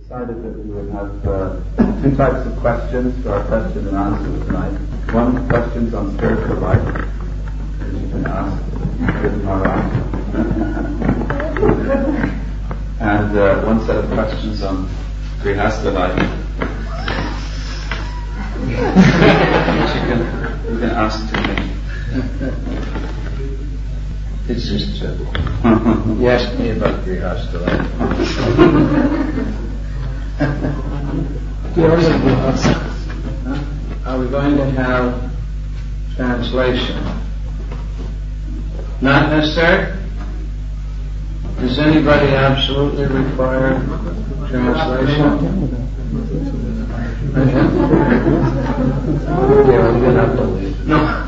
decided that we would have two types of questions for our question and answers tonight. One, questions on spiritual life, that you can ask with Maharaj. And one set of questions on Grihastha life, which you can ask to me. It's just you asked me about Grihastha life. Are we going to have translation? Not necessary? Does anybody absolutely require translation? No.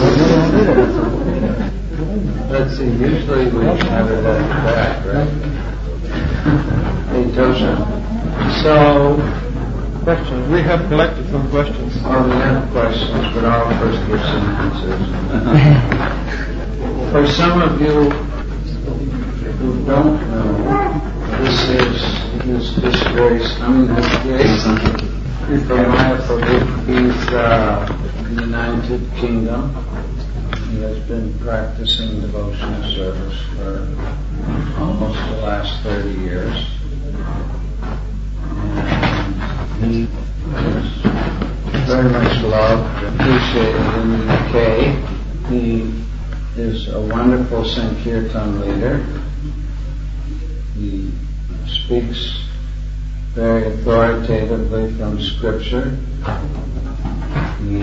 Let's see, usually we have it at the back, right? Hey, Tosha. So, questions. We have collected some questions. Oh, we have questions, but I'll first give some answers. For some of you who don't know, this is very, he's in the United Kingdom. He has been practicing devotional service for almost the last 30 years. And he is very much loved and appreciated in the UK. He is a wonderful Sankirtan leader. He speaks very authoritatively from Scripture. He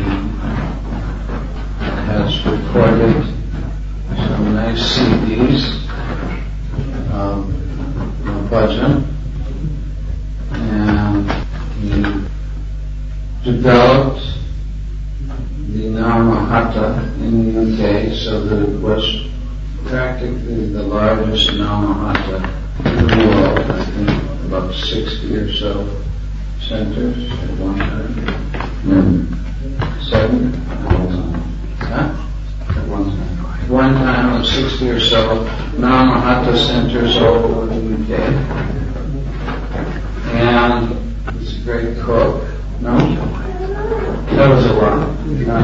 has recorded some nice CDs of bhajan, and he developed the Namahatha in the UK so that it was practically the largest Namahatha in the world. I think about 60 or so centers at one time. 7? At one time, 60 or so Namahatha centers all over the UK. And he's a great cook. No? That was a lot.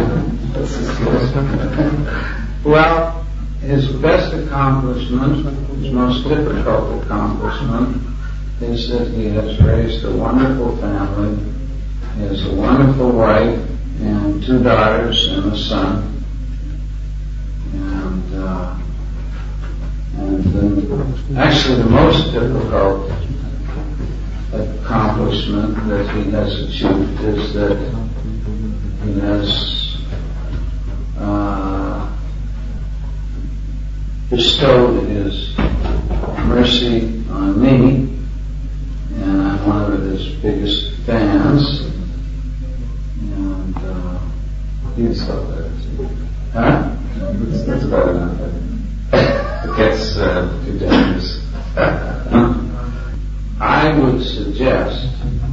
Well, his best accomplishment, his most difficult accomplishment, is that he has raised a wonderful family. He has a wonderful wife and 2 daughters and a son. And actually the most difficult accomplishment that he has achieved is that he has bestowed his mercy on me, and I'm one of his biggest fans. And He's still there. huh? That's about enough. It gets too dangerous. I would suggest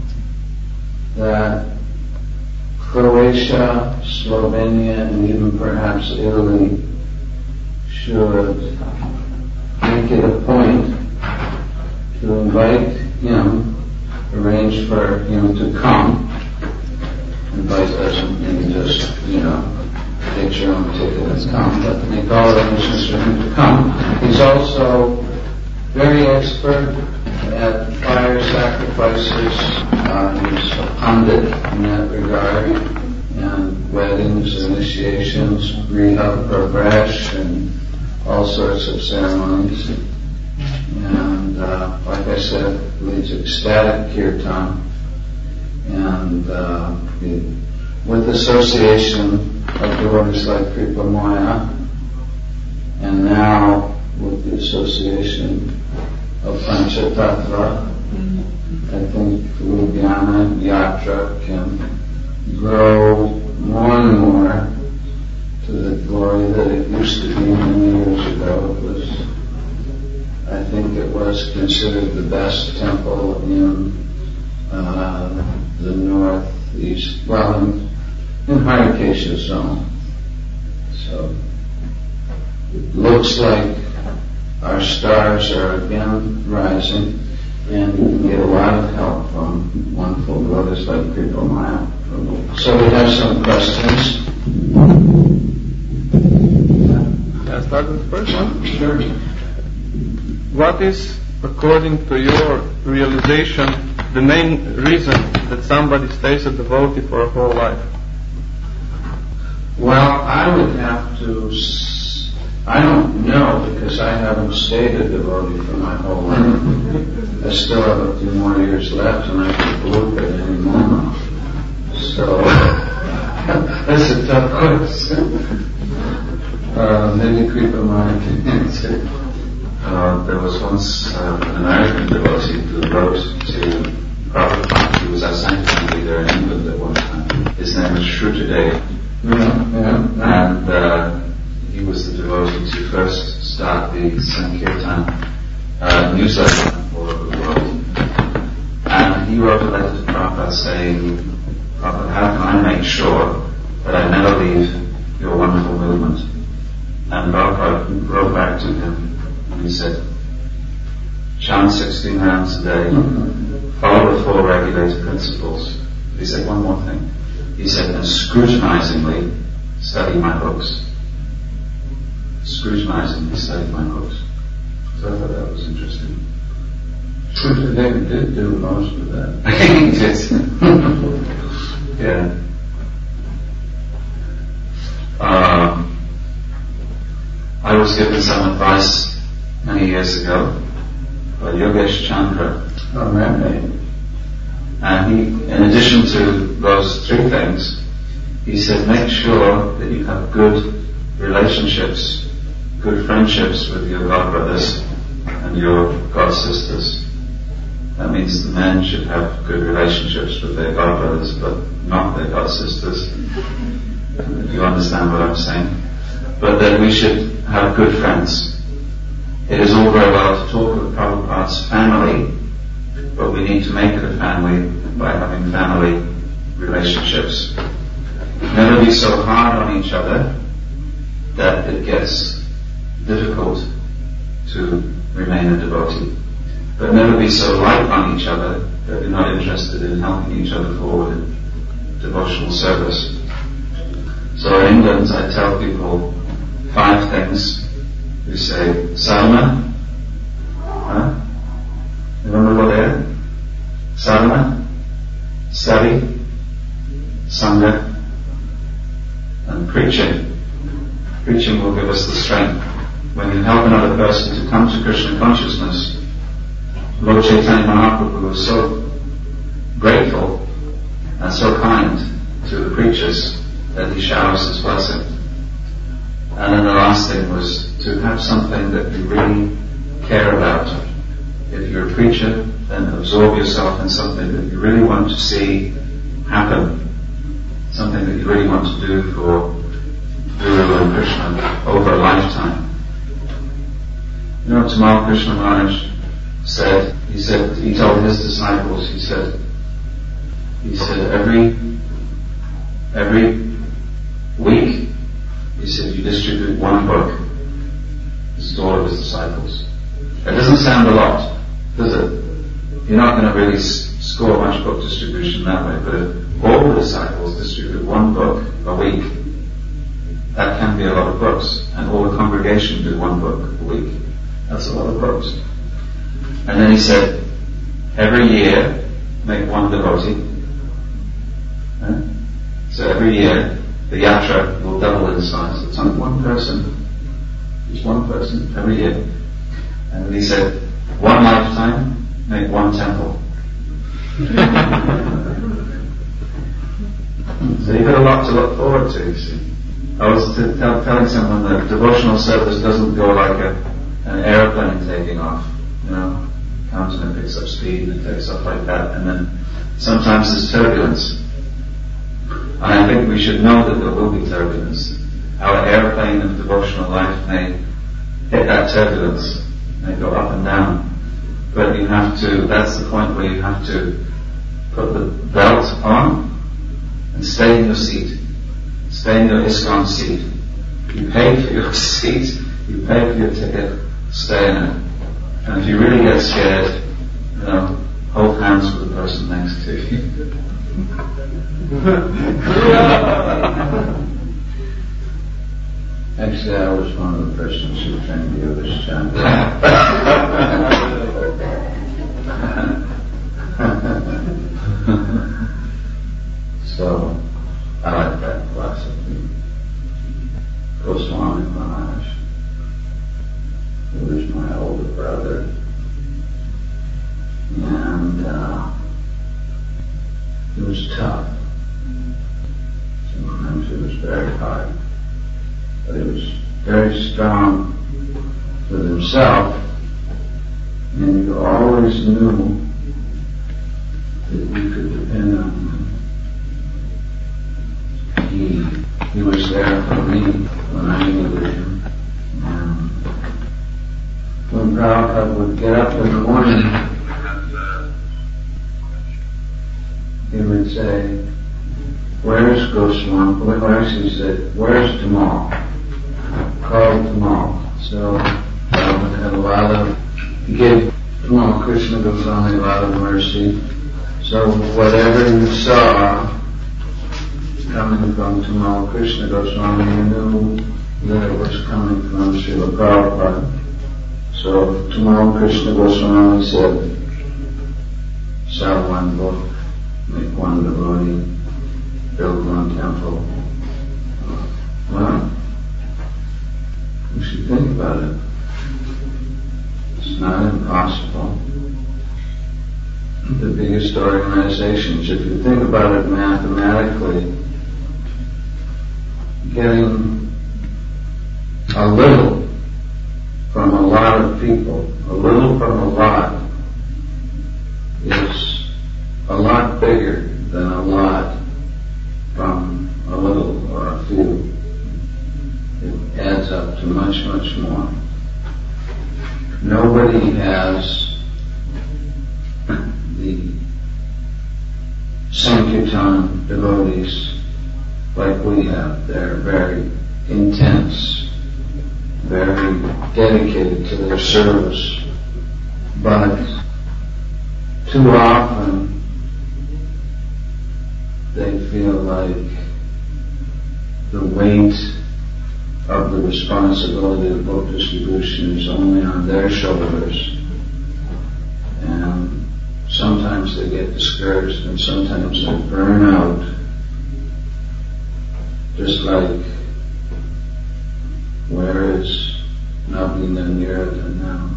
that Croatia, Slovenia, and even perhaps Italy should make it a point to invite him, arrange for him to come. Invite doesn't mean just, get your own ticket and come, but make all arrangements for him to come. He's also very expert at fire sacrifices. He's a pundit in that regard, and weddings, initiations, Griha Pravash, and all sorts of ceremonies. And like I said, leads ecstatic kirtan, and with association of devotees like Kripa Maya, and now with the association of Panchatattva, I think Ludhyana Yatra can grow more and more to the glory that it used to be many years ago. I think it was considered the best temple in the northeast, in Haryakesha zone. So it looks like our stars are again rising, and you can get a lot of help wonderful brothers like Kripa Maya. So we have some questions. Can I start with the first one? Sure. What is, according to your realization, the main reason that somebody stays a devotee for a whole life? Well, I would have to... I don't know, because I haven't stayed a devotee for my whole life. I still have a few more years left, and I can believe it any moment. So, that's a tough question. Maybe Kripa Maya can answer. There was once an American devotee who wrote to Prabhupada. He was our sanctum leader in England at one time. His name was Shruta. And he was the devotee to first start the Sankirtan newsletter all over the world. And he wrote a letter to Prabhupada saying, Prabhupada, how can I make sure that I never leave your wonderful movement? And Prabhupada wrote back to him and he said, chant 16 rounds a day, follow the 4 regulated principles. He said one more thing. He said, and scrutinizingly study my books. Scrutinizingly study my books. So I thought that was interesting. David did do most of that. He did. Yeah. I was given some advice many years ago by Yogesh Chandra. Oh, man. And he, in addition to those 3 things, he said, make sure that you have good relationships, good friendships with your God brothers and your God sisters. That means the men should have good relationships with their God brothers, but not their God sisters. You understand what I'm saying? But that we should have good friends. It is all very well to talk of Prabhupada's family, but we need to make it a family by having family relationships. Never be so hard on each other that it gets difficult to remain a devotee. But never be so light on each other that we're not interested in helping each other forward in devotional service. So in England, I tell people 5 things. We say, sadhana. Remember what they are? Sadhana, study, sangha, and preaching. Preaching will give us the strength. When you help another person to come to Krishna consciousness, Lord Chaitanya Mahaprabhu was so grateful and so kind to the preachers that he showers his blessing. And then the last thing was to have something that you really care about. If you're a preacher, then absorb yourself in something that you really want to see happen. Something that you really want to do for Guru and Krishna over a lifetime. You know, Tamal Krishna Maharaj said, he told his disciples, he said, every week, he said, you distribute 1 book. This is all of his disciples. That doesn't sound a lot, does it? You're not going to really score much book distribution that way, but if all the disciples distribute 1 book a week, that can be a lot of books, and all the congregation do 1 book a week. That's a lot of books. And then he said, every year, make 1 devotee. So every year, the yatra will double in size. It's only 1 person. Just 1 person every year. And he said, 1 lifetime, make 1 temple. So you've got a lot to look forward to, you see. I was telling someone that devotional service doesn't go like an airplane taking off. You know, comes and it picks up speed and it takes off like that, and then sometimes there's turbulence. And I think we should know that there will be turbulence. Our airplane of devotional life may hit that turbulence, may go up and down. But you have to, that's the point where you have to put the belt on and stay in your seat. Stay in your ISKCON seat. You pay for your seat, you pay for your ticket, stay in it. And if you really get scared, hold hands with the person person next to you. Actually, I was one of the persons who trained the Yogis Chandra. So, I like that philosophy. Goswami Maharaj, who was my older brother, and he was tough. Sometimes he was very hard, but he was very strong with himself, and you always knew that you could depend on him. He was there for me when I needed him. And when Prabhupada would get up in the morning, he would say, "Where's Goswami?" He said, "Where's Tamal?" Call Tamal. So Prabhupada had a lot of, he gave Tamal Krishna Goswami a lot of mercy. So whatever you saw coming from Tamal Krishna Goswami, you knew that it was coming from Srila Prabhupada. So Tamal Krishna Goswami said, "Sell one book, make one devotee, build one temple." Well, you should think about it. It's not impossible. The biggest organizations, if you think about it mathematically, getting a little from a lot of people, a little from a lot, is a lot bigger than a lot from a little or a few. It adds up to much, much more. Nobody has the Sankirtan devotees like we have. They're very intense, very dedicated to their service, but too often they feel like the weight of the responsibility of book distribution is only on their shoulders, and sometimes they get discouraged and sometimes they burn out, just like where is Navina Nirada now?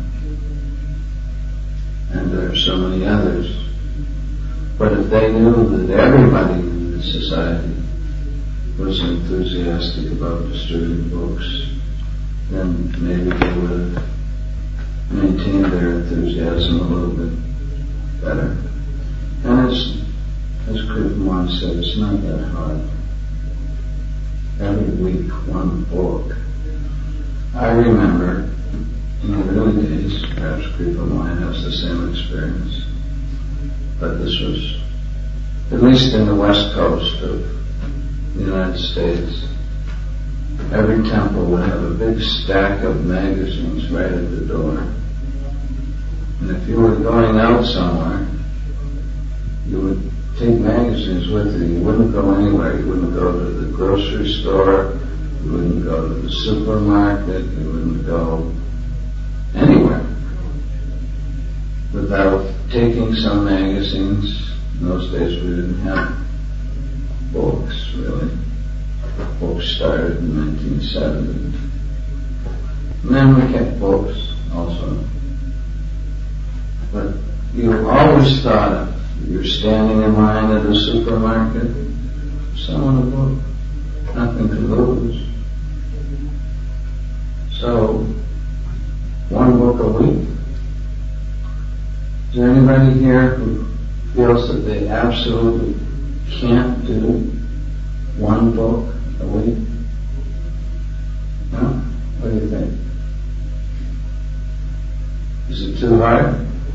And there are so many others. But if they knew that everybody in the society was enthusiastic about distributing books, then maybe they would have maintained their enthusiasm a little bit better. And as Kripaman said, it's not that hard. Every week, one book. I remember in the early days, perhaps Kripaman has the same experience, but this was, at least in the west coast of the United States, every temple would have a big stack of magazines right at the door. And if you were going out somewhere, you would take magazines with you. You wouldn't go anywhere. You wouldn't go to the grocery store. You wouldn't go to the supermarket. You wouldn't go anywhere without taking some magazines. In those days we didn't have books, really. Books started in 1970. And then we kept books also. But you always thought if you're standing in line at a supermarket, someone a book, nothing to lose. So, one book a week. Is there anybody here who feels that they absolutely can't do one book a week? No? What do you think? Is it too hard?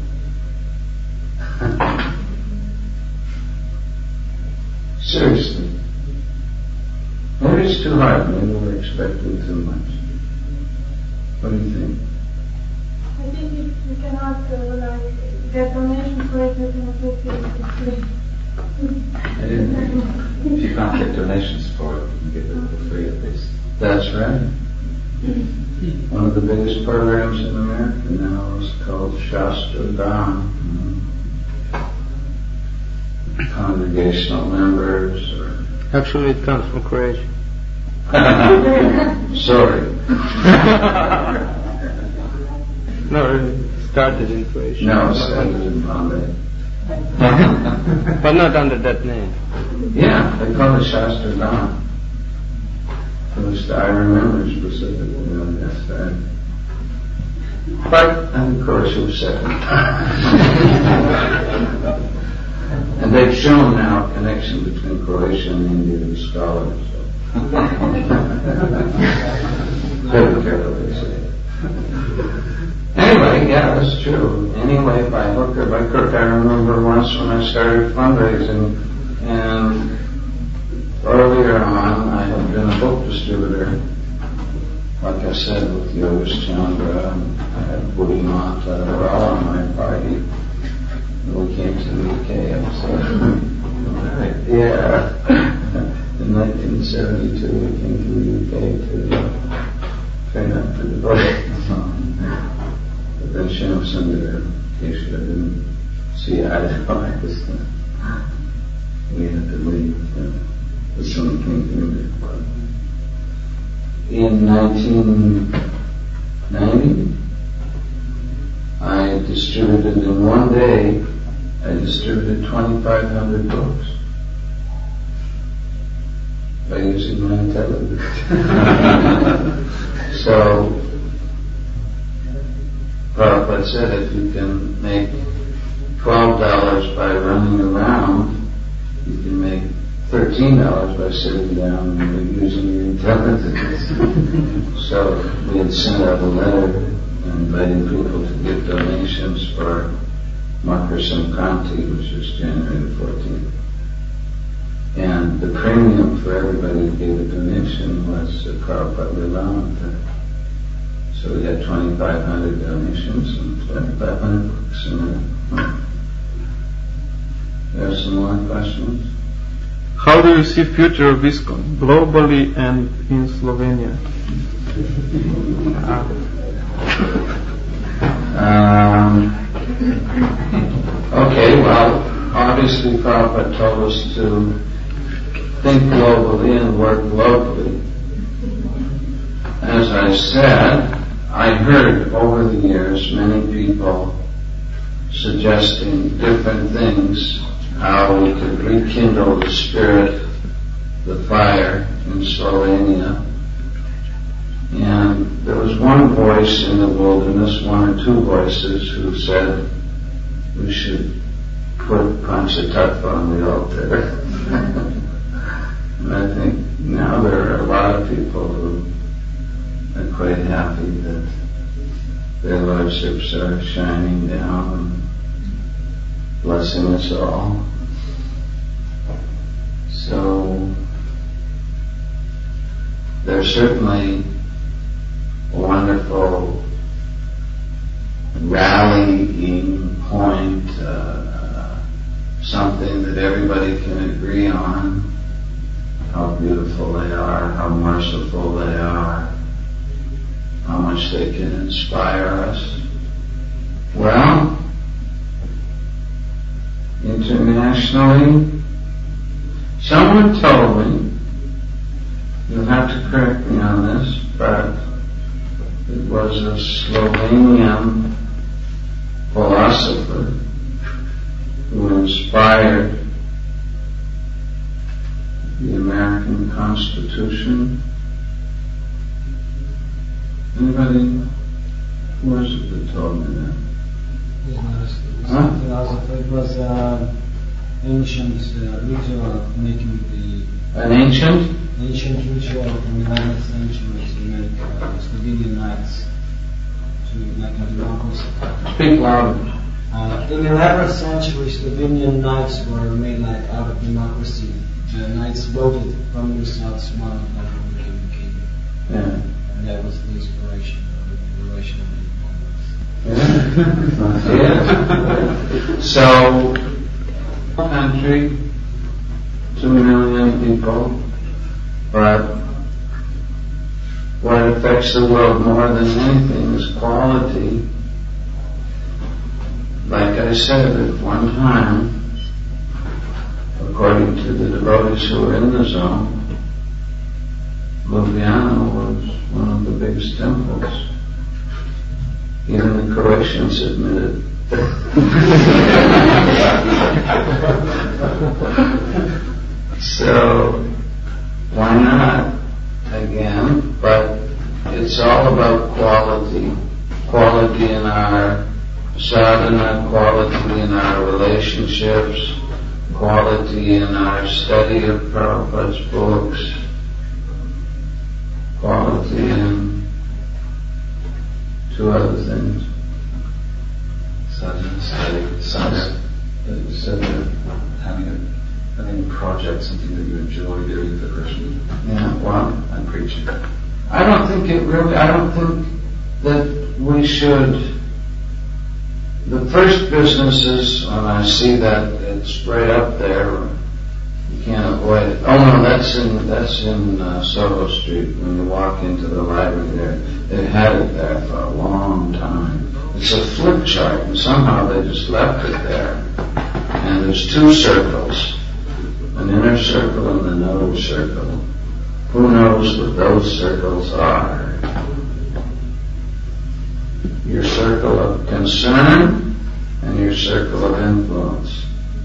Seriously. Maybe it's too hard. Maybe we're expecting too much. What do you think? I think you cannot get donation for it, you can take it for free. If you can't get donations for it, you can get it for free at least. That's right. One of the biggest programs in America now is called Shastra Dhan. Congregational members or... Actually, it comes from Croatia. Sorry. No, it started in Croatia. No, it started in Bombay. But not under that name. Yeah, they call it Shastra Dhan. At least I remember specifically, that's right. But, and of course, it was second. And they've shown now a connection between Croatia and Indian scholars. Very carefully say. Anyway, yeah, that's true. Anyway, by hook or by crook, I remember once when I started fundraising, and earlier on, I had been a book distributor, like I said, with Yogesh Chandra, and I had Buddhi Mata, they were all on my party. We came to the UK, yeah. In 1972, we came to the UK to train up for the book. But then Shyam Sundar, Kesha didn't see eye to eye this time. We had to leave. But someone came to me. In 1990, I distributed in one day, I distributed 2,500 books by using my intelligence. So, Prabhupada said if you can make $12 by running around, you can make $13 by sitting down and using your intelligence. So we had sent out a letter inviting people to give donations for Makar Sankranti, which is January the 14th. And the premium for everybody who gave a donation was Prabhupada Lilamanta. So we had 2,500 donations and 2,500 books in there. There are some more questions? How do you see future of ISKCON globally and in Slovenia? Okay, well, obviously Prabhupada told us to think globally and work locally. As I said, I heard over the years many people suggesting different things, how we could rekindle the spirit, the fire in Slovenia. And there was one voice in the wilderness, one or two voices, who said we should put Panchatattva on the altar. And I think now there are a lot of people who are quite happy that their lordships are shining down and blessing us all. So there's certainly a wonderful rallying point, something that everybody can agree on, how beautiful they are, how merciful they are, how much they can inspire us. Well, internationally, someone told me, you'll have to correct me on this, but it was a Slovenian philosopher who inspired the American Constitution. Anybody? Who was it that told me that? It was ancient ritual of making An ancient ritual from the 19th century to make Slovenian knights to make a democracy. Speak louder. In the 11th century, Slovenian knights were made out of democracy. The knights voted from themselves one of them became king. Yeah. And that was the inspiration of the relation of the Yeah. So, country, 2 million people, but what affects the world more than anything is quality. Like I said at one time, according to the devotees who were in the zone, Ljubljana was one of the biggest temples. Even the Croatians admitted. So, why not? Again, but it's all about quality. Quality in our sadhana, quality in our relationships, quality in our study of Prabhupada's books, quality in 2 other things. Sadhana, study, sadhana, having a project, something that you enjoy doing for Krishna. Yeah, well, and preaching. I don't think that we should. The first business is, when I see that, it's right up there. You can't avoid it. Oh no, that's in Soho Street. When you walk into the library there, they've had it there for a long time. It's a flip chart, and somehow they just left it there. And there's 2 circles, an inner circle and an outer circle. Who knows what those circles are? Your circle of concern and your circle of influence.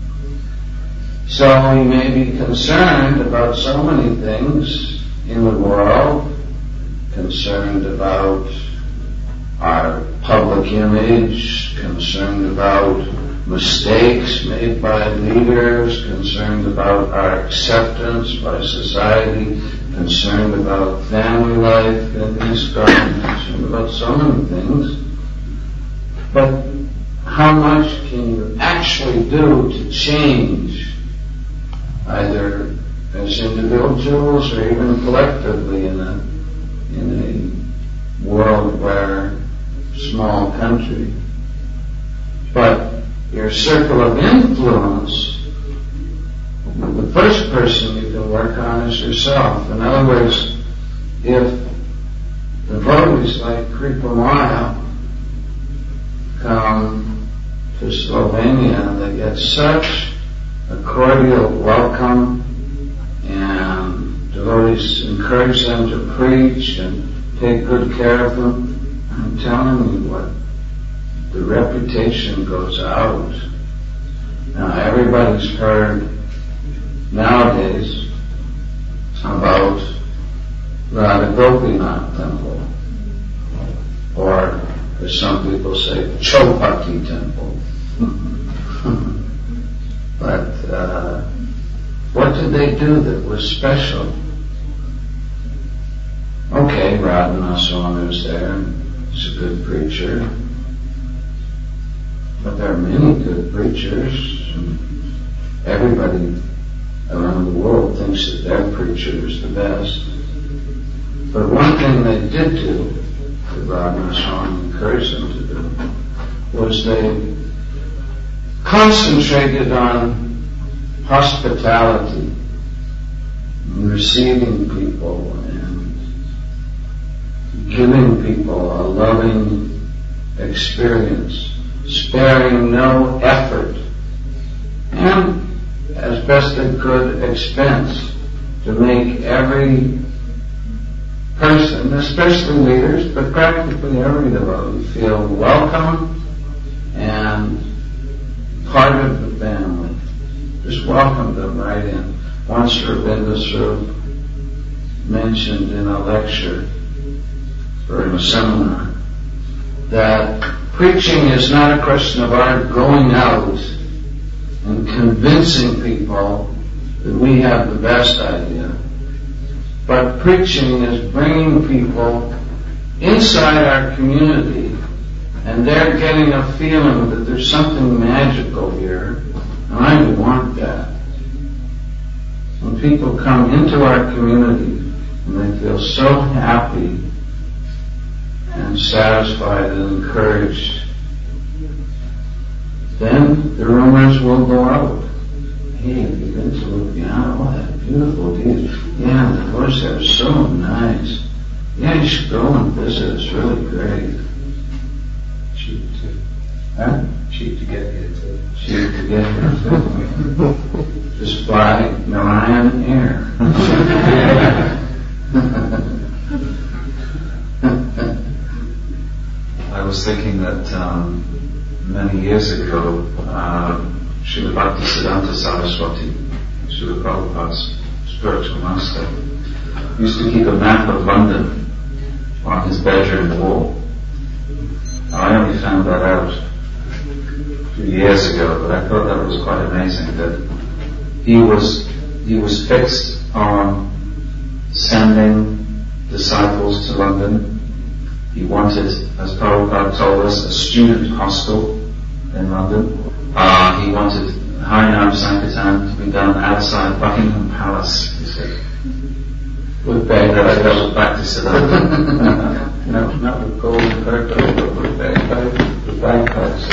So we may be concerned about so many things in the world, concerned about our public image, concerned about mistakes made by leaders, concerned about our acceptance by society, concerned about family life in this garden, concerned about so many things. But how much can you actually do to change, either as individuals or even collectively in a world where small country? But your circle of influence, the first person you can work on is yourself. In other words, if devotees like Kripa Maya come to Slovenia, they get such a cordial welcome, and devotees encourage them to preach and take good care of them. I'm telling you what, the reputation goes out. Now everybody's heard nowadays about Radha Gopinath Temple, or as some people say, Chowpatty Temple. But what did they do that was special? Okay, Radhanath Swami was there, and he's a good preacher. But there are many good preachers, and everybody around the world thinks that their preacher is the best. But one thing they did do, that Radhanath Swami encouraged them to do, was they concentrated on hospitality, and receiving people and giving people a loving experience, sparing no effort, and as best they could expense, to make every person, especially leaders, but practically every devotee, feel welcome and part of the family. Just welcome them right in. Once Rabindra Swarup mentioned in a lecture or in a seminar that preaching is not a question of our going out and convincing people that we have the best idea, but preaching is bringing people inside our community, and they're getting a feeling that there's something magical here, and I want that. When people come into our community and they feel so happy and satisfied and encouraged then the rumors will go out. Hey, have you been to Ljubljana? Oh, that beautiful beach. Yeah, the horse there is so nice. Yeah, you should go and visit. It's really great. Cheap too. Huh? Cheap to get here too. Cheap to get here too. Just fly Narayan Air. I was thinking that many years ago, Srila Bhaktisiddhanta Saraswati, Srila Prabhupada's spiritual master, used to keep a map of London on his bedroom wall. Now, I only found that out a few years ago, but I thought that was quite amazing, that he was fixed on sending disciples to London. He wanted, as Prabhupada told us, a student hostel in London. He wanted Harinam Sankirtan to be done outside Buckingham Palace, he said. With That was Bhaktisiddhanta. No, not with golden curtain, but with bagpipes.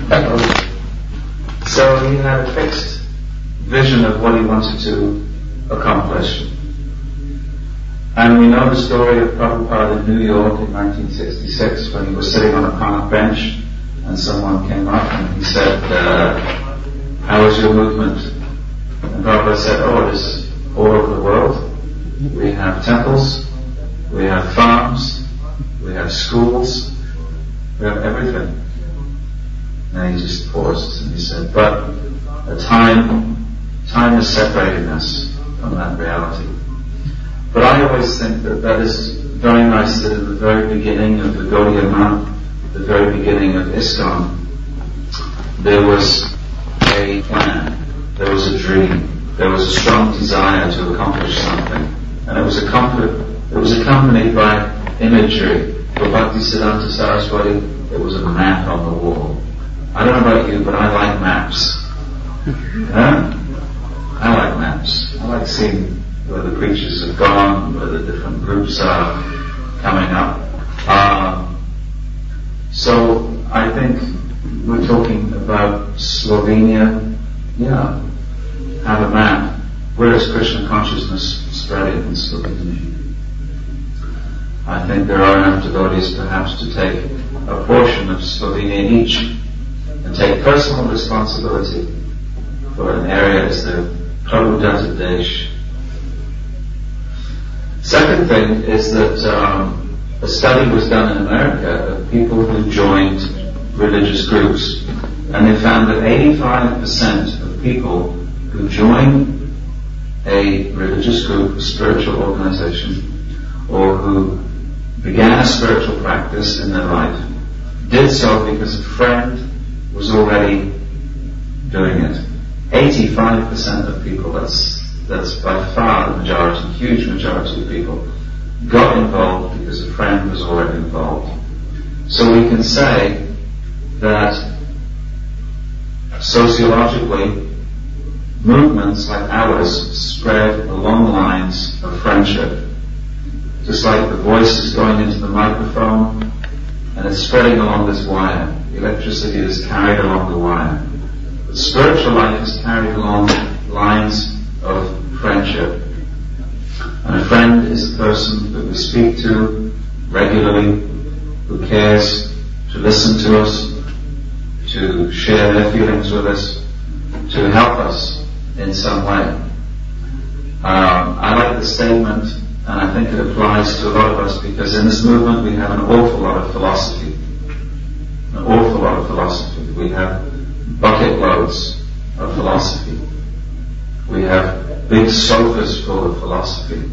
So he had a fixed vision of what he wanted to accomplish. And we know the story of Prabhupada in New York in 1966 when he was sitting on a park bench and someone came up and he said, how is your movement? And Prabhupada said, oh, it is all over the world. We have temples, we have farms, we have schools, we have everything. And he just paused and he said, but time is separating us from that reality. But I always think that is very nice that at the very beginning of the Gaudiya Math, the very beginning of ISKCON, there was a plan, there was a dream, there was a strong desire to accomplish something. And it was accompanied by imagery. For Bhaktisiddhanta Saraswati, it was a map on the wall. I don't know about you, but I like maps. I like maps. I like seeing where the preachers have gone, where the different groups are coming up. So I think we're talking about Slovenia. Yeah, have a map. Where is Krishna consciousness spreading in Slovenia? I think there are enough devotees perhaps to take a portion of Slovenia each and take personal responsibility for an area as the Prabhupada Desh. Second thing is that a study was done in America of people who joined religious groups, and they found that 85% of people who join a religious group, a spiritual organization, or who began a spiritual practice in their life, did so because a friend was already doing it. 85% of people, that's by far the majority, huge majority of people, got involved because a friend was already involved. So we can say that sociologically, movements like ours spread along lines of friendship. Just like the voice is going into the microphone and it's spreading along this wire. The electricity is carried along the wire. But spiritual life is carried along lines of friendship. And a friend is a person that we speak to regularly, who cares to listen to us, to share their feelings with us, to help us in some way. I like the statement, and I think it applies to a lot of us, because in this movement we have an awful lot of philosophy. An awful lot of philosophy. We have bucket loads of philosophy. We have big sofas full of philosophy.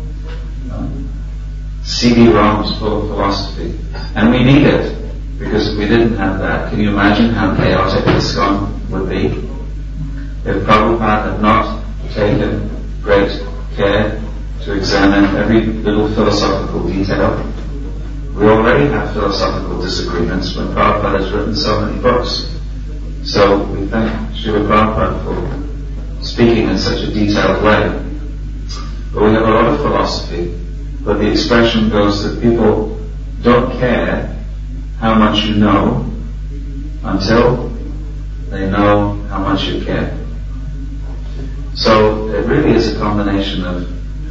CD-ROMs full of philosophy. And we need it, because if we didn't have that, can you imagine how chaotic ISKCON would be? If Prabhupada had not taken great care to examine every little philosophical detail, we already have philosophical disagreements when Prabhupada has written so many books. So we thank Srila Prabhupada for speaking in such a detailed way. But we have a lot of philosophy, but the expression goes that people don't care how much you know until they know how much you care. So it really is a combination of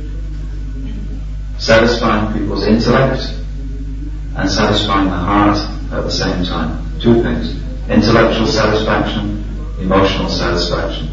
satisfying people's intellect and satisfying the heart at the same time. Two things: intellectual satisfaction, emotional satisfaction.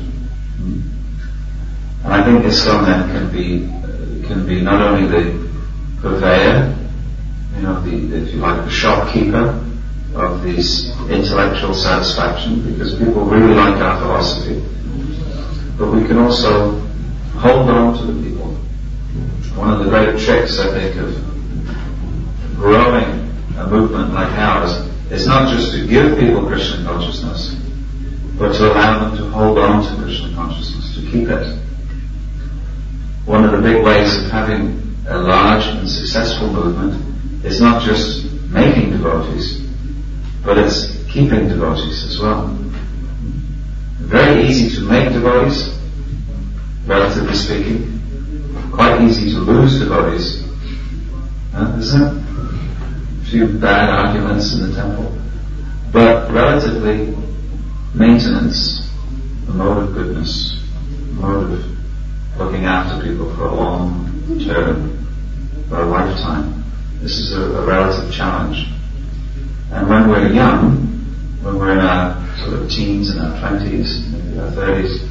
And I think ISKCON then can be not only the purveyor, if you like, the shopkeeper of these intellectual satisfaction, because people really like our philosophy, but we can also hold on to the people. One of the great tricks, I think, of growing a movement like ours is not just to give people Krishna consciousness, but to allow them to hold on to Krishna consciousness, to keep it. One of the big ways of having a large and successful movement is not just making devotees, but it's keeping devotees as well. Very easy to make devotees, relatively speaking. Quite easy to lose devotees. Isn't it? A few bad arguments in the temple. But relatively, maintenance, the mode of goodness, the mode of looking after people for a long term, for a lifetime. This is a relative challenge. And when we're young, when we're in our sort of teens and our 20s, maybe our 30s,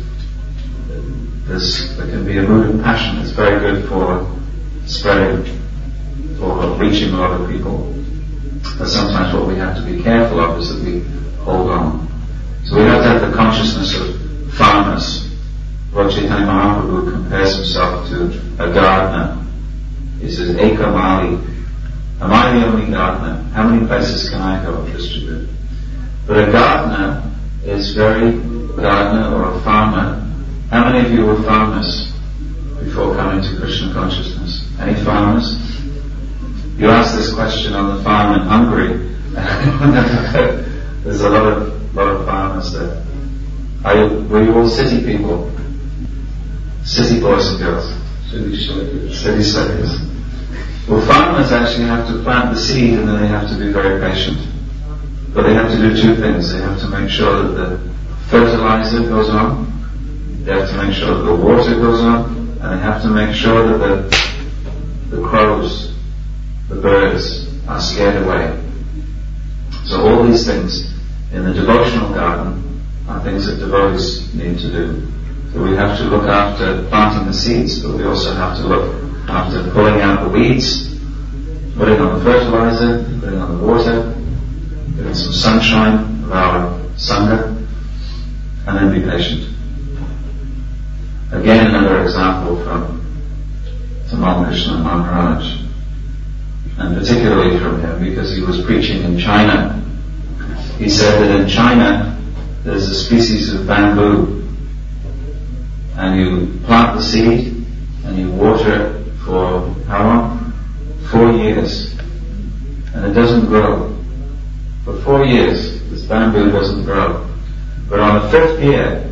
there can be a mood of passion that's very good for spreading, for reaching a lot of people. But sometimes what we have to be careful of is that we hold on. So we have to have the consciousness of farmers. Lord Chaitanya Mahaprabhu compares himself to a gardener. He says, Eka Mali, am I the only gardener? How many places can I go and distribute? But a gardener is gardener or a farmer. How many of you were farmers before coming to Krishna consciousness? Any farmers? You asked this question on the farm in Hungary. There's a lot of farmers there. Were you all city people? City boys and girls? City slavers. Well, farmers actually have to plant the seed and then they have to be very patient. But they have to do two things. They have to make sure that the fertilizer goes on, they have to make sure that the water goes on, and they have to make sure that the crows, the birds, are scared away. So all these things in the devotional garden are things that devotees need to do. So we have to look after planting the seeds, but we also have to look after pulling out the weeds, putting on the fertilizer, putting on the water, giving some sunshine of our sangha, and then be patient. Again, another example from Tamal Krishna Maharaj, and particularly from him because he was preaching in China. He said that in China there's a species of bamboo, and you plant the seed and you water it for how long? 4 years, and it doesn't grow. For 4 years, this bamboo doesn't grow. But on the fifth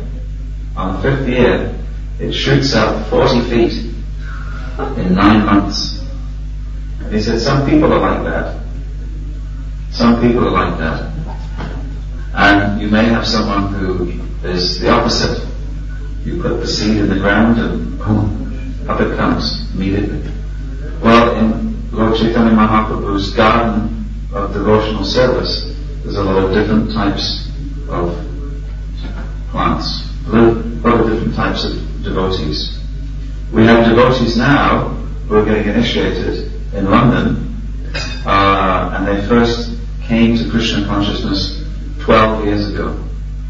year, it shoots up 40 feet in 9 months. And he said, some people are like that. Some people are like that. And you may have someone who is the opposite. You put the seed in the ground and boom, up it comes immediately. Well, in Lord Chaitanya Mahaprabhu's garden of devotional service, there's a lot of different types of plants, a lot of different types of devotees. We have devotees now who are getting initiated in London, and they first came to Krishna consciousness 12 years ago,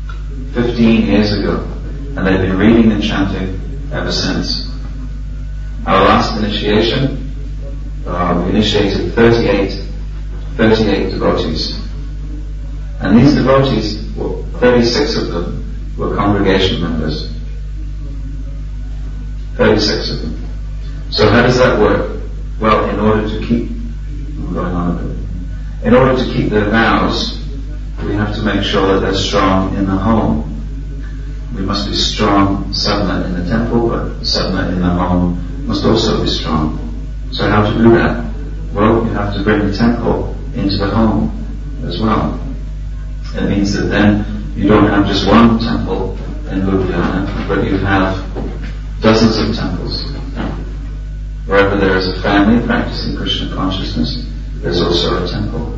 15 years ago, and they've been reading and chanting ever since. Our last initiation, we initiated 38 devotees. And these devotees, 36 of them were congregation members. 36 of them. So how does that work? Well, in order to keep their vows, we have to make sure that they're strong in the home. We must be strong sadhana in the temple, but sadhana in the home must also be strong. So how to do that? Well, you have to bring the temple into the home as well. It means that then you don't have just one temple in Ludhiana, but you have dozens of temples. Wherever there is a family practicing Krishna consciousness, there's also a temple.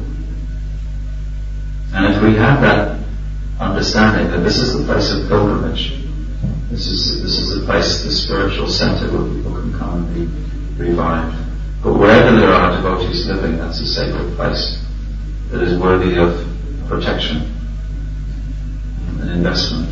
And if we have that understanding that this is the place of pilgrimage, this is the place, the spiritual center where people can come and be revived. But wherever there are devotees living, that's a sacred place that is worthy of protection and investment.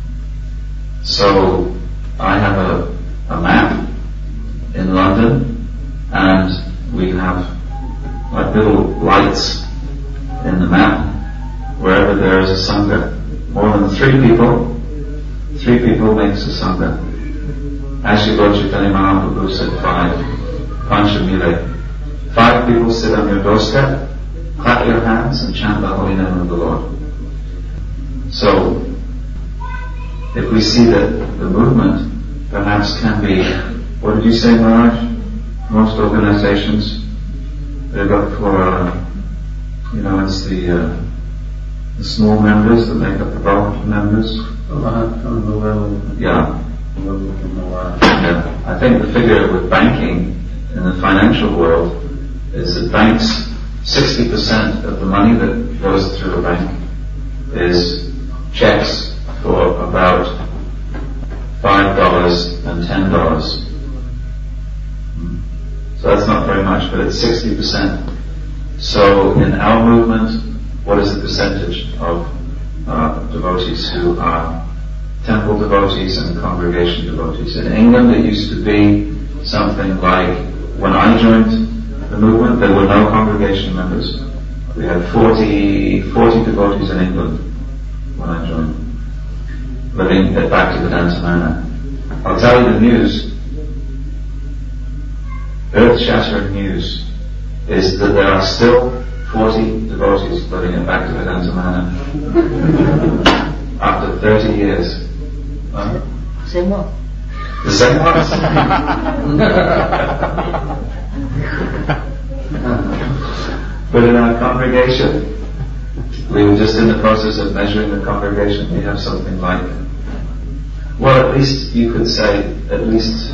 So I have a map in London, and we have like little lights in the map wherever there is a sangha. More than three people makes a sangha. Actually, Lord Chaitanya Mahaprabhu said 5. Panchamile. 5 people sit on your doorstep, clap your hands, and chant the holy name of the Lord. So, if we see that the movement perhaps can be, what did you say, Maharaj? Most organizations, they've got for, it's the small members that make up the bulk of members. Yeah. I think the figure with banking in the financial world is that banks, 60% of the money that goes through a bank is checks for about $5 and $10. So that's not very much, but it's 60%. So in our movement, what is the percentage of devotees who are temple devotees and congregation devotees? In England, it used to be something like, when I joined the movement, there were no congregation members. We had 40 devotees in England when I joined, living at Bhaktivedanta Manor. I'll tell you the news, earth-shattering news, is that there are still 40 devotees living at Bhaktivedanta Manor after 30 years. Same one. The same ones? But in our congregation, we were just in the process of measuring the congregation. We have something like, well, at least you could say at least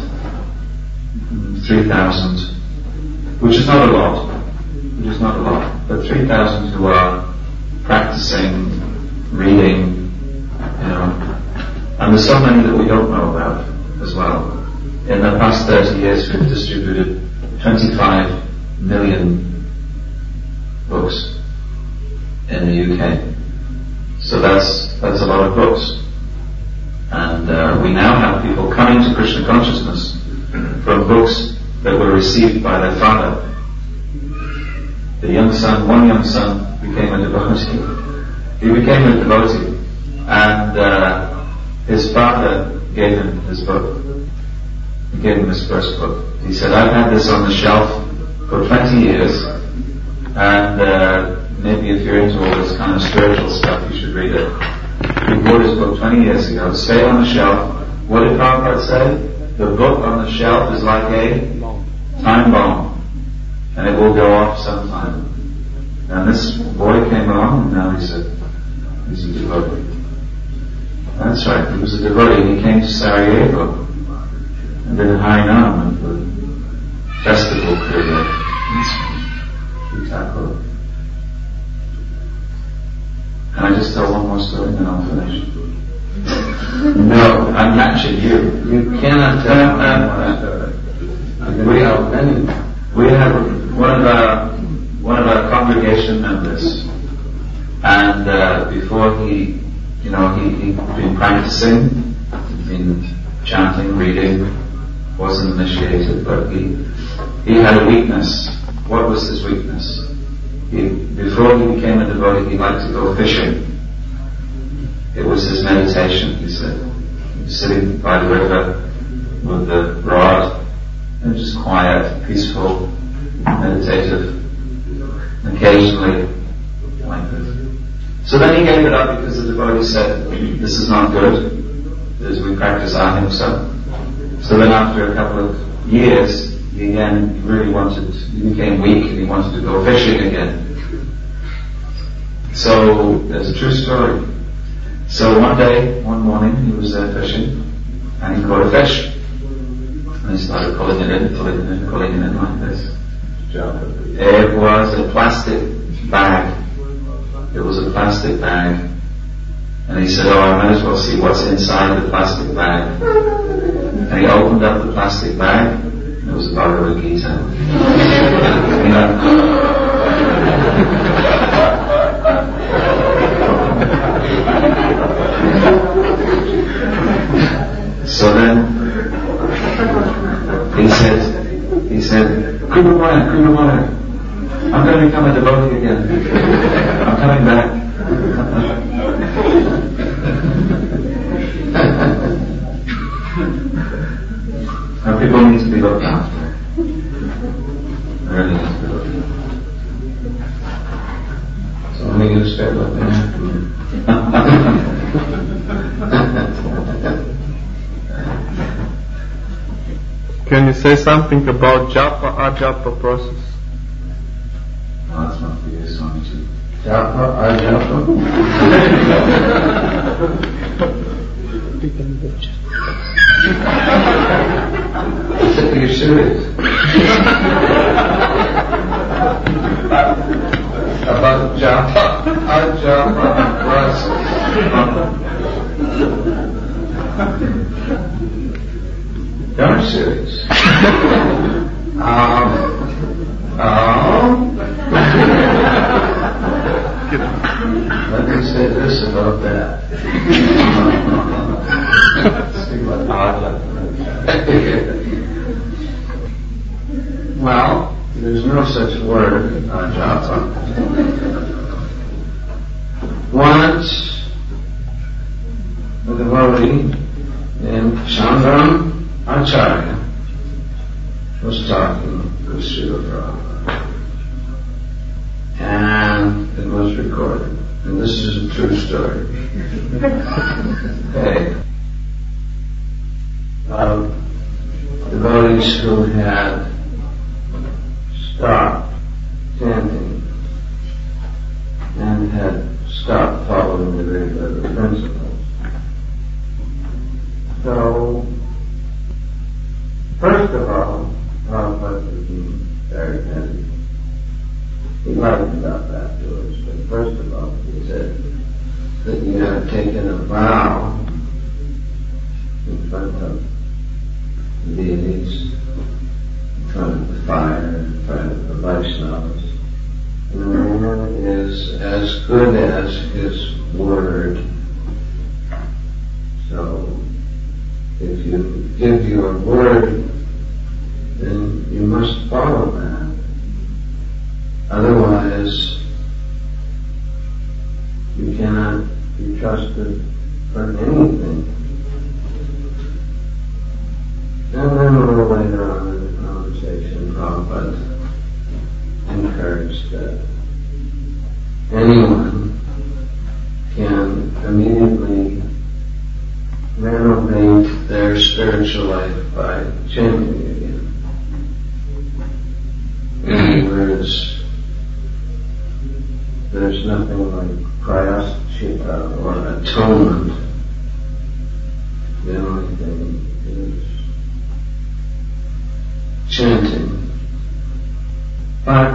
3,000, which is not a lot. But 3,000 who are practicing, reading, and there's so many that we don't know about as well. In the past 30 years, we've distributed 25 million books in the UK. So that's a lot of books. And we now have people coming to Krishna consciousness from books that were received by their father. One young son became a devotee. He became a devotee, and his father gave him his book. He gave him his first book. He said, I've had this on the shelf for 20 years, and maybe if you're into all this kind of spiritual stuff, you should read it. He bought his book 20 years ago. Stay on the shelf. What did Prabhupada say? The book on the shelf is like a time bomb, and it will go off sometime. And this boy came along, and now he's a devotee. That's right, he was a devotee. He came to Sarajevo and did a Harinam and the festival period. Can I just tell one more story and then I'll finish? No, I'm matching you. You cannot tell We have one of our congregation members, and before he'd been practicing, he'd been chanting, reading, wasn't initiated, but he had a weakness. What was his weakness? Before he became a devotee, he liked to go fishing. It was his meditation, he said. He was sitting by the river with the rod, and just quiet, peaceful, meditative, occasionally like this. So then he gave it up because the devotee said, this is not good, as we practice ahimsa. So then after a couple of years, he became weak and he wanted to go fishing again. So, there's a true story. So one morning, he was there fishing, and he caught a fish. And he started pulling it in like this. It was a plastic bag. It was a plastic bag. And he said, I might as well see what's inside the plastic bag. And he opened up the plastic bag, and it was a Bhagavad Gita. You know. So then, he said, Kumamaya, I'm going to become a devotee again. I'm coming back. Now people need to be looked after. Really need to be looked after. So I'm going to start looking after you. Can you say something about japa ajapa process? No, that's not for you, Swamiji. Japa ajapa. Are you serious? About japa ajapa process. I'm serious. Let me say this about that. Well, there's no such word on japa. Once, a devotee named Chandram Acharya was talking with Srila Prabhupada, and it was recorded, and this is a true story. Okay. Devotees who had stopped chanting and had stopped following the regular principles. So, first of all, Prabhupada was being very heavy. He lightened up afterwards, but first of all, he said that you had taken a vow in front of the deities, in front of the fire, in front of the Vaishnavas. And the man is as good as his word. So, if you give your word, then you must follow that. Otherwise, you cannot be trusted for anything. And then a little later on in the conversation, Prabhupada encouraged that anyone can immediately renovate their spiritual life by chanting again. In other words, there's nothing like prayaschita or atonement. The only thing is chanting. But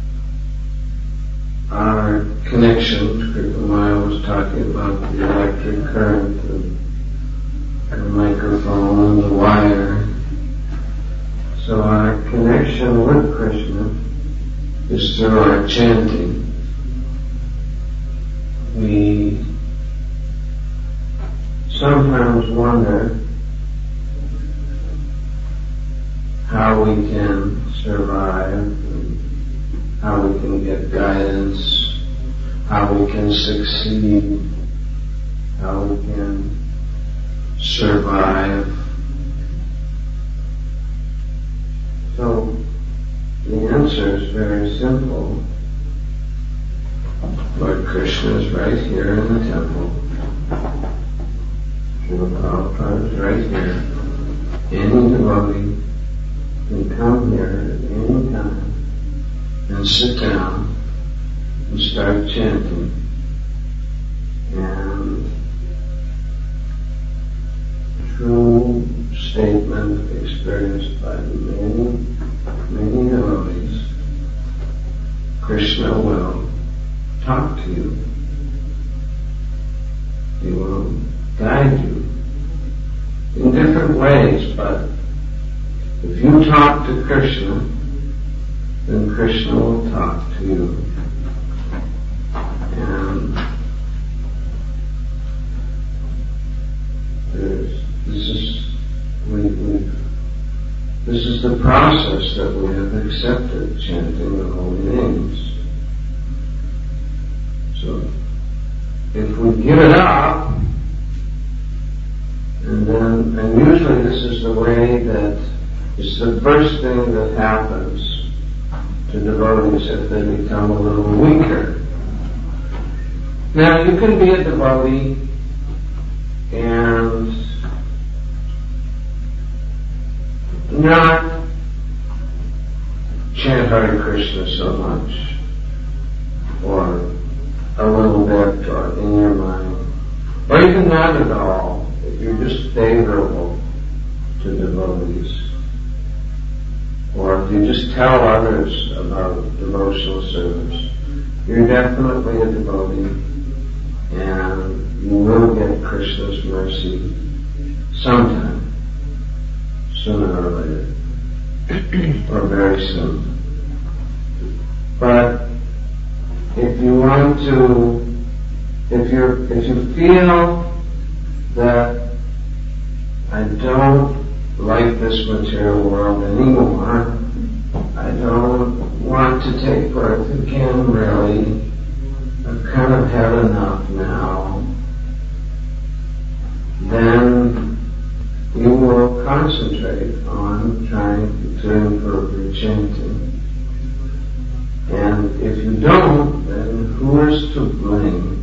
our connection, Kripa was talking about the electric current and the microphone and the wire. So our connection with Krishna is through our chanting. We sometimes wonder how we can survive, how we can get guidance, how we can succeed, how we can survive. So the answer is very simple. Lord Krishna is right here in the temple. Srila Prabhupada is right here. Any devotee can come here at any time and sit down and start chanting. And true statement experienced by many, many devotees. Krishna will talk to you. He will guide you in different ways, but if you talk to Krishna, then Krishna will talk to you. And this is the process that we have accepted, chanting the holy names. So, if we give it up, and usually this is the way that it's the first thing that happens to devotees if they become a little weaker. Now, you can be a devotee and not chant Hare Krishna so much, or a little bit, or in your mind, or even not at all, if you're just favorable to devotees, or if you just tell others about devotional service. You're definitely a devotee, and you will get Krishna's mercy sometime, sooner or later, or very soon. But if you want to, if you feel that I don't like this material world anymore, I don't want to take birth again, really, I've kind of had enough now, then you will concentrate on trying to improve your chanting. And if you don't, then who is to blame?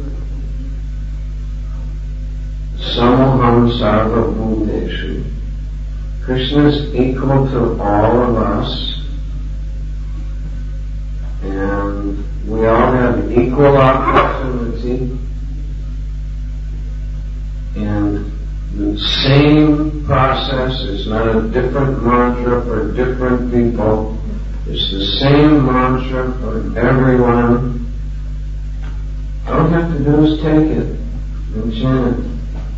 Samoham sarva bhuteshu. Krishna is equal to all of us, and we all have equal opportunity, and the same process is not a different mantra for different people. It's the same mantra for everyone. All you have to do is take it and chant.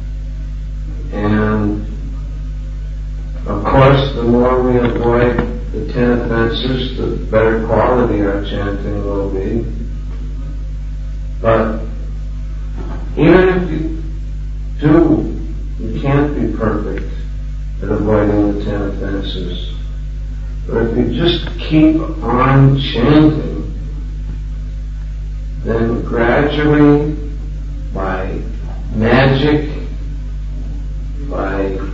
And of course, the more we avoid the 10 offenses, the better quality our chanting will be. But even if you can't be perfect at avoiding the 10 offenses. But if you just keep on chanting, then gradually, by magic, by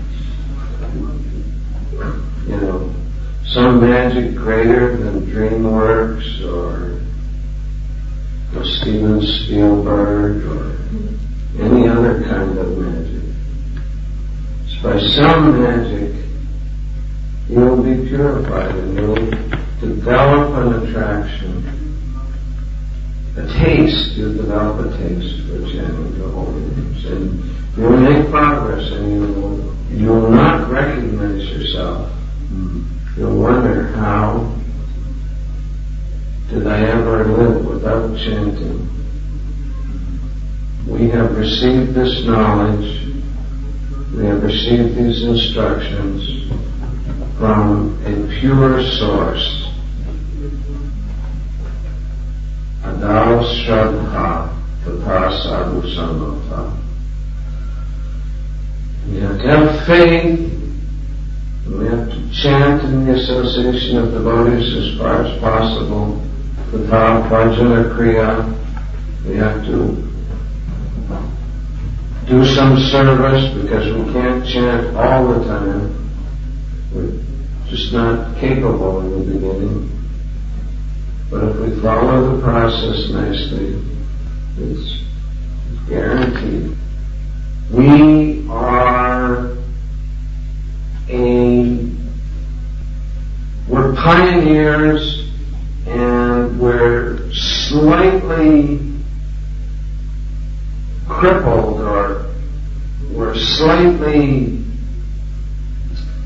some magic greater than DreamWorks or Steven Spielberg or any other kind of magic, by some magic you will be purified and you will develop an attraction, a taste. You'll develop a taste for chanting the holy names, and you will make progress, and you will not recognize yourself. You'll wonder, how did I ever live without chanting? We have received this knowledge, we have received these instructions from a pure source. Adal Shraddha Tata Sadhu Samata. We have to have faith. We have to chant in the association of devotees as far as possible. Tata Bhajana Kriya. We have to do some service because we can't chant all the time. We're just not capable in the beginning. But if we follow the process nicely, it's guaranteed. We are we're pioneers, and we're slightly crippled, or we're slightly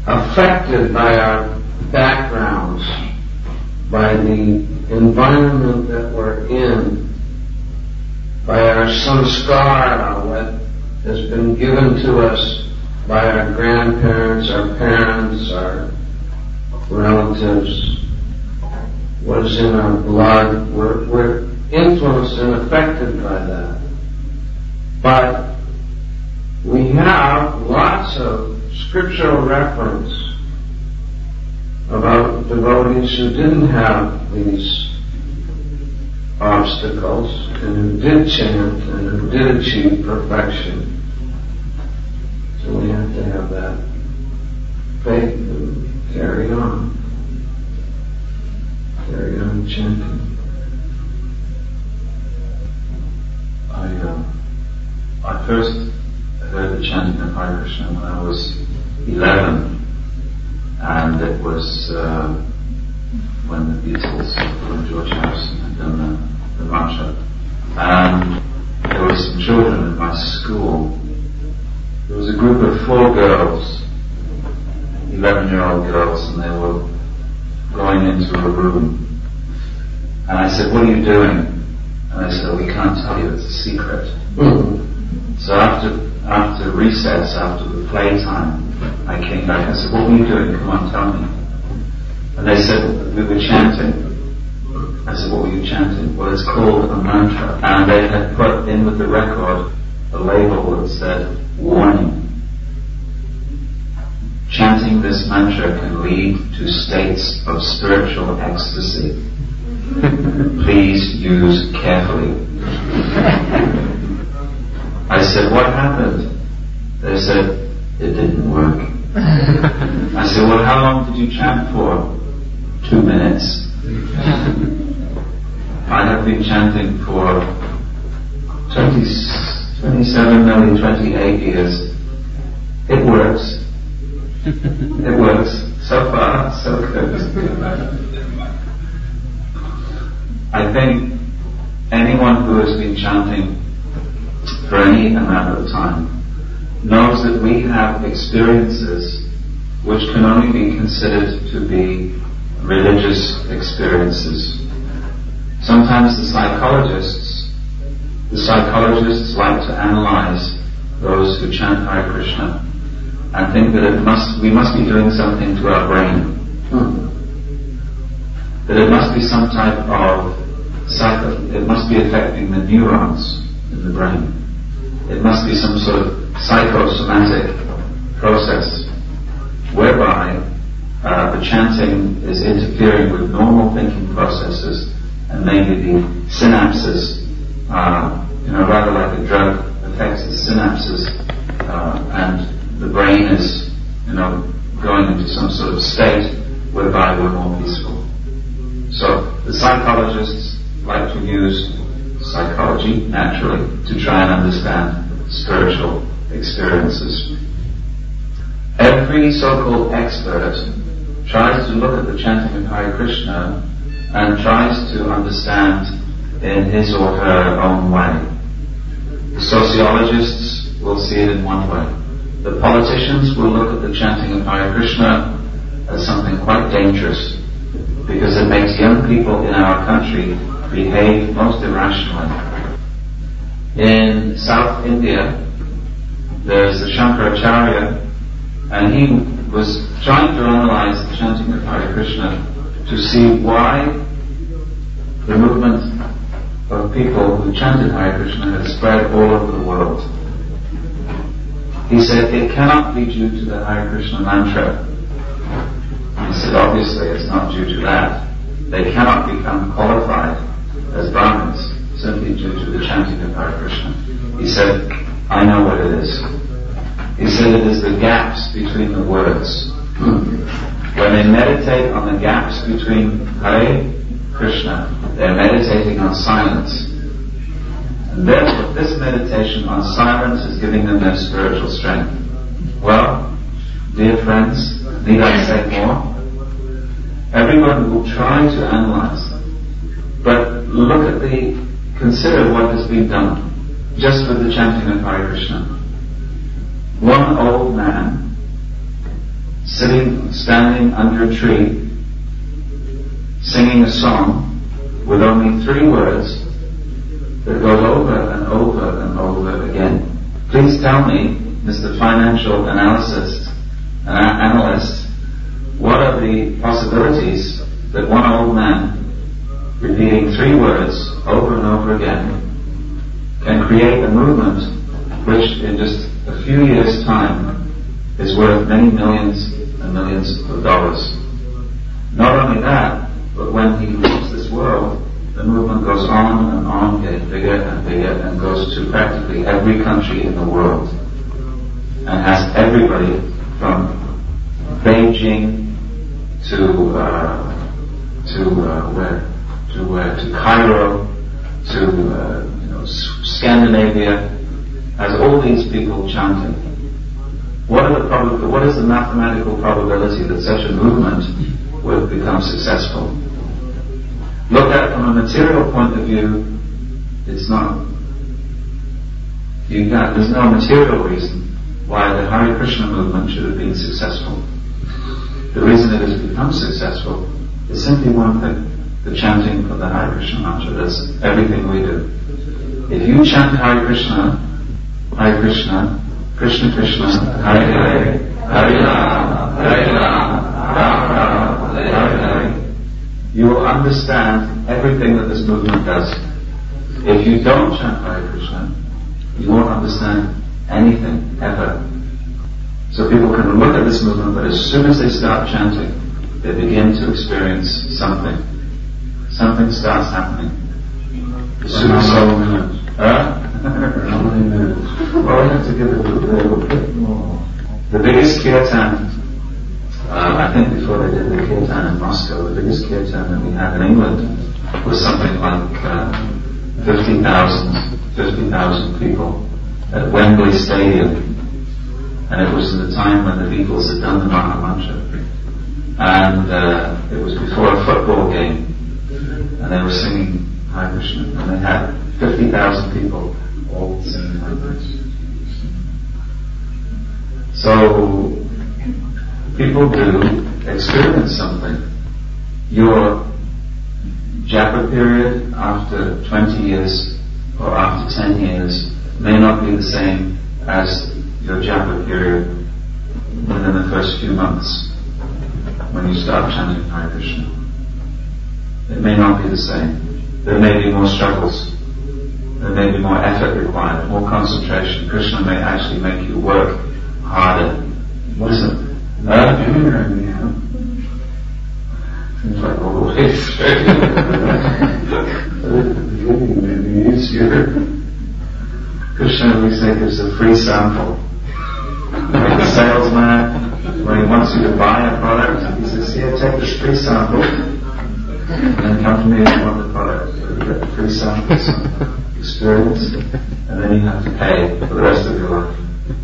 affected by our backgrounds, by the environment that we're in, by our samskara, what has been given to us by our grandparents, our parents, our relatives, what is in our blood. We're influenced and affected by that. But we have lots of scriptural reference about devotees who didn't have these obstacles and who did chant and who did achieve perfection. So we have to have that faith and carry on chanting. I first heard the chanting of Hare Krishna when I was 11, and it was when the Beatles, when George Harrison had done the mantra. And there were some children in my school. There was a group of 4 girls, 11-year-old girls, and they were going into a room. And I said, "What are you doing?" And they said, "We can't tell you, it's a secret." So after recess, after the playtime, I came back and I said, "What were you doing? Come on, tell me." And they said, "We were chanting." I said, "What were you chanting?" "Well, it's called a mantra." And they had put in with the record a label that said, "Warning. Chanting this mantra can lead to states of spiritual ecstasy. Please use carefully." I said, "What happened?" They said, "It didn't work." I said, "Well, how long did you chant for?" 2 minutes. I have been chanting for 27, nearly 28 years. It works. It works. So far, so good. I think anyone who has been chanting for any amount of time knows that we have experiences which can only be considered to be religious experiences. Sometimes the psychologists like to analyze those who chant Hare Krishna and think that we must be doing something to our brain. That it must be some type of it must be affecting the neurons in the brain. It must be some sort of psychosomatic process whereby the chanting is interfering with normal thinking processes, and maybe the synapses, rather like a drug affects the synapses, and the brain is, going into some sort of state whereby we're more peaceful. So the psychologists like to use psychology, naturally, to try and understand spiritual experiences. Every so-called expert tries to look at the chanting of Hare Krishna and tries to understand in his or her own way. The sociologists will see it in one way. The politicians will look at the chanting of Hare Krishna as something quite dangerous, because it makes young people in our country behave most irrationally. In South India, there's the Shankaracharya, and he was trying to analyze the chanting of Hare Krishna to see why the movement of people who chanted Hare Krishna had spread all over the world. He said, it cannot be due to the Hare Krishna mantra. He said, obviously it's not due to that. They cannot become qualified as Brahmins simply due to the chanting of Hare Krishna. He said, I know what it is. He said it is the gaps between the words. When they meditate on the gaps between Hare Krishna, they're meditating on silence. And therefore this meditation on silence is giving them their spiritual strength. Well, dear friends, need I say more? Everyone will try to analyze, but consider what has been done just with the chanting of Hare Krishna. One old man standing under a tree, singing a song with only 3 words that goes over and over and over again. Please tell me, Mr. Financial Analyst, what are the possibilities that one old man repeating 3 words over and over again can create a movement which in just a few years' time is worth many millions and millions of dollars. Not only that, but when he leaves this world, the movement goes on and on, getting bigger and bigger, and goes to practically every country in the world, and has everybody from Beijing to Cairo to Scandinavia, has all these people chanting. What is the mathematical probability that such a movement would become successful? Look at it from a material point of view, it's not. There's no material reason why the Hare Krishna movement should have been successful. The reason it has become successful is simply one thing: the chanting of the Hare Krishna mantra. That's everything we do. If you chant Hare Krishna, Krishna Krishna, Hare Hare, Hare Rama, Hare Rama, Rama Rama, Hare Hare, you will understand everything that this movement does. If you don't chant Hare Krishna, you won't understand anything ever. So people can look at this movement, but as soon as they start chanting, they begin to experience something. Something starts happening. As soon as How many minutes? How many minutes? Well, we have to give it a little bit more. The biggest kirtan, I think before they did the kirtan in Moscow, the biggest kirtan that we had in England was something like 50,000 people at Wembley Stadium. And it was in the time when the Beatles had done the Maha Mantra. And it was before a football game. And they were singing Hare Krishna. And they had 50,000 people all singing Hare Krishna. So people do experience something. Your japa period after 20 years or after 10 years may not be the same as your japa period within the first few months when you start chanting Hare Krishna. It may not be the same. There may be more struggles. There may be more effort required, more concentration. Krishna may actually make you work harder. What is it? Seems like all the way straight. At the beginning may be easier. Krishna, we say, gives a free sample. Like a salesman, when he wants you to buy a product, he says, here, take this free sample, and then come to me if you want the product. So you get the free sample, some experience, and then you have to pay for the rest of your life.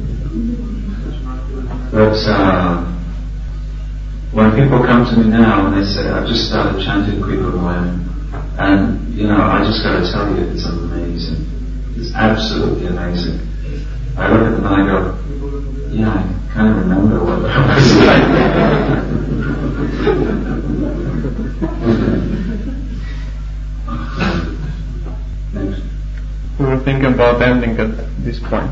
But when people come to me now and they say, I've just started chanting Kripa Moyam, and I just got to tell you, it's amazing. It's absolutely amazing. I look at them and I go, yeah, I kind of remember what that was like. Next. We were thinking about ending at this point.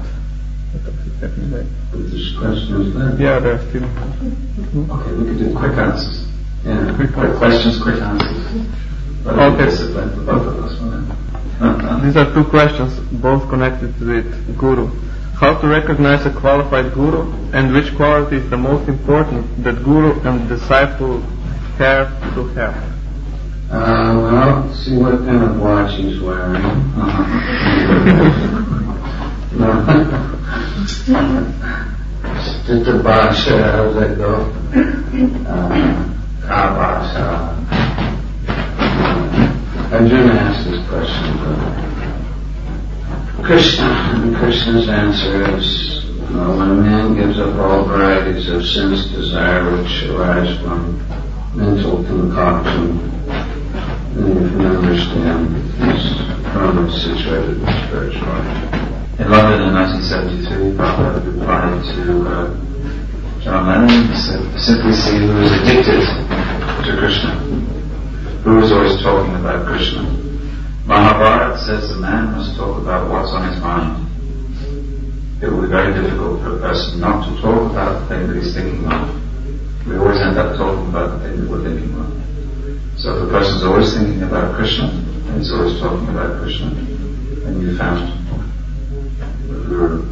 There's questions there? Yeah, there are still. Okay, we could do quick answers. Yeah, Quick questions, quick answers. But Okay. discipline for both of us, won't it? These are 2 questions, both connected with Guru. How to recognize a qualified Guru, and which quality is the most important that Guru and disciple have to have? Well, see what kind of watch he's wearing. Stita Basha, how's that go? Kabasha. Arjuna asked this question, Krishna's answer is, when a man gives up all varieties of sense desire which arise from mental concoction, then you can understand he's firmly situated in spiritual life. In London in 1973, Prabhupada replied to John Lennon said, simply see who is addicted to Krishna, who is always talking about Krishna. Mahabharata says a man must talk about what's on his mind. It will be very difficult for a person not to talk about the thing that he's thinking of. We always end up talking about the thing that we're thinking of. So if a person's always thinking about Krishna, and he's always talking about Krishna, then you found the Guru.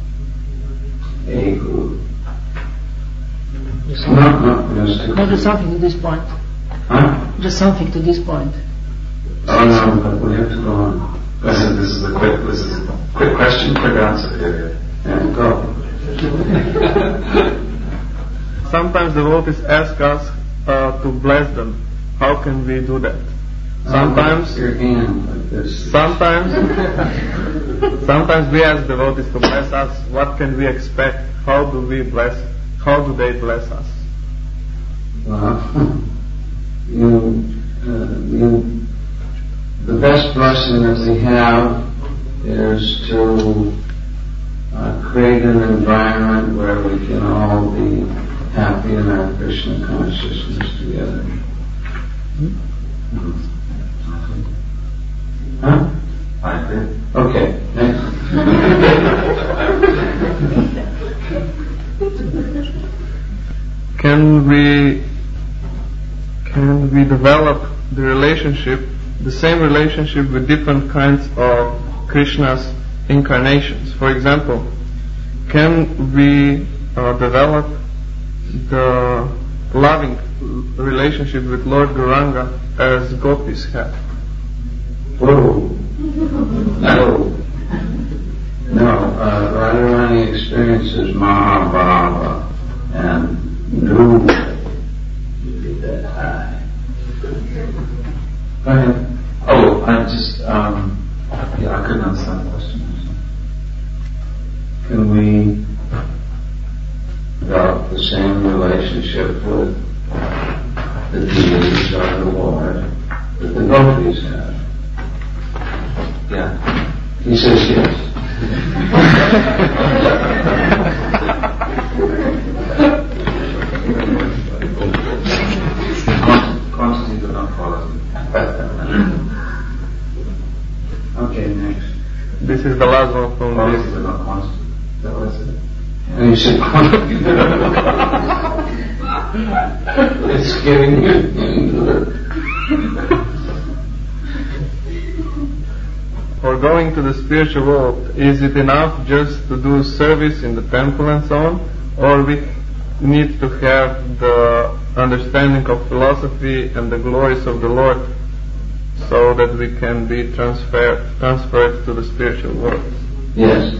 A Guru. No, just something to this point. Huh? Just something to this point. Oh no, but we have to go on. This is a quick question, quick answer period. And go. Sometimes devotees ask us to bless them. How can we do that? Sometimes your hand like this. Sometimes we ask devotees to bless us. What can we expect? How do they bless us? Well, the best blessing that we have is to create an environment where we can all be happy in our Krishna consciousness together. Huh? I agree. Okay, next. Can we develop the same relationship with different kinds of Krishna's incarnations? For example, can we develop the loving relationship with Lord Gauranga as gopis have? Whoa. No, Radharani experiences Mahabhava and knew that high. Go ahead. Oh, I just, I couldn't understand the question. Can we develop the same relationship with the deities of the Lord that the gopis have? Yeah. He says yes. Quantity but not quality. Okay, next. This is the last one from Quality this. but not quantity. That was it. And he said, it's giving you into it. For going to the spiritual world, is it enough just to do service in the temple and so on, or we need to have the understanding of philosophy and the glories of the Lord so that we can be transferred to the spiritual world? Yes.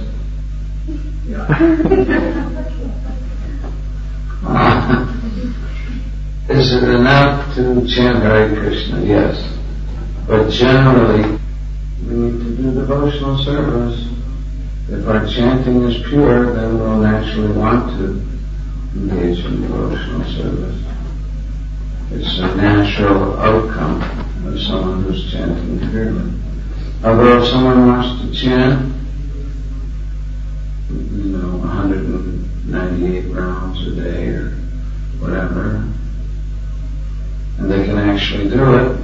Is it enough to chant Hare Krishna? Yes. But generally, we need to do devotional service. If our chanting is pure, then we'll naturally want to engage in devotional service. It's a natural outcome of someone who's chanting purely. Although if someone wants to chant, 198 rounds a day or whatever, and they can actually do it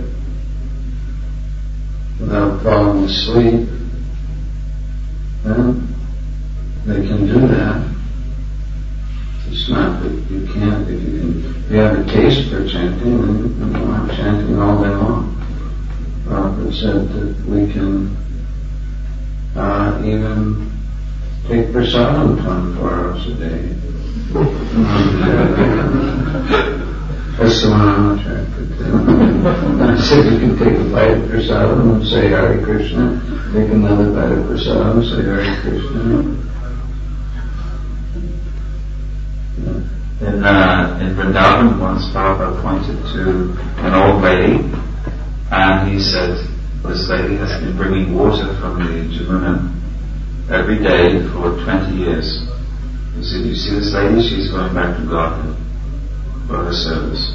without falling asleep, then they can do that. It's not that you can't, if you have a taste for chanting, then you can go on chanting all day long. Prabhupada said that we can even take prasadam 24 hours a day. That's the one I'm attracted to. I said you can take a bite of prasadam and say Hare Krishna, take another bite of prasadam and say Hare Krishna. In Vrindavan, once Prabhupada pointed to an old lady, and he said, this lady has been bringing water from the Jamuna every day for 20 years. He said, you see this lady? She's going back to Godhead for her service.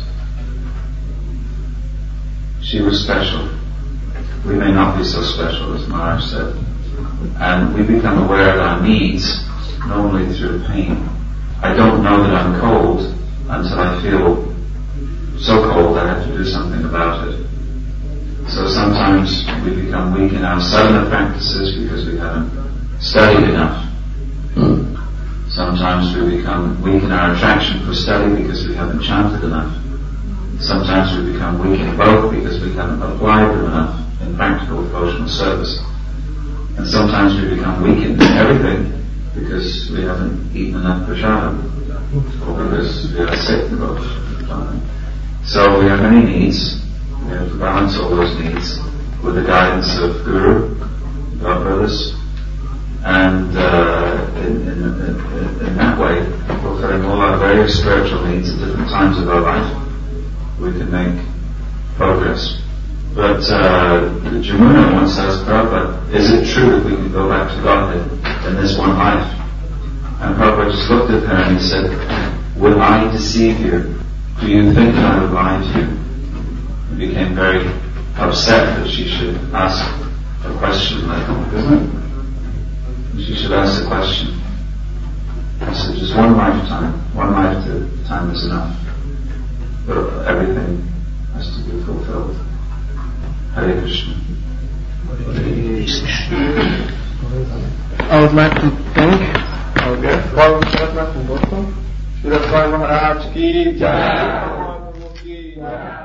She was special. We may not be so special, as Maharaj said. And we become aware of our needs normally through pain. I don't know that I'm cold until I feel so cold I have to do something about it. So sometimes we become weak in our sadhana practices because we haven't studied enough. Sometimes we become weak in our attraction for study because we haven't chanted enough. Sometimes we become weak in both because we haven't applied them enough in practical devotional service. And sometimes we become weak in everything because we haven't eaten enough prasadam, or because we are sick devotion. So we have many needs. We have to balance all those needs with the guidance of Guru, God brothers, and in that way, fulfilling all our various spiritual needs at different times of our life, we can make progress. But Jamuna once asked Prabhupada, is it true that we can go back to Godhead in this one life? And Prabhupada just looked at her and he said, will I deceive you? Do you think that I would lie to you? He became very upset that she should ask a question like that. She should ask a question. He said, just one lifetime is enough. But everything has to be fulfilled. Hare Krishna. I would like to thank our guest, Paul from Boston. Shri Swami Maharaj ki jai.